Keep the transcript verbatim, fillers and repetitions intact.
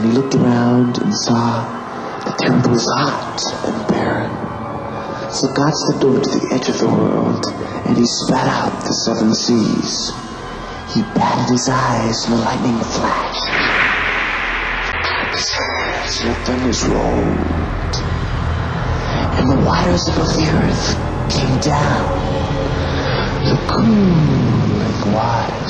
And he looked around and saw that the earth was hot and barren. So God stepped over to the edge of the world, and he spat out the seven seas. He batted his eyes, and the lightning flashed. His hands, and the thunders rolled. And the waters above the earth came down, the cooling water.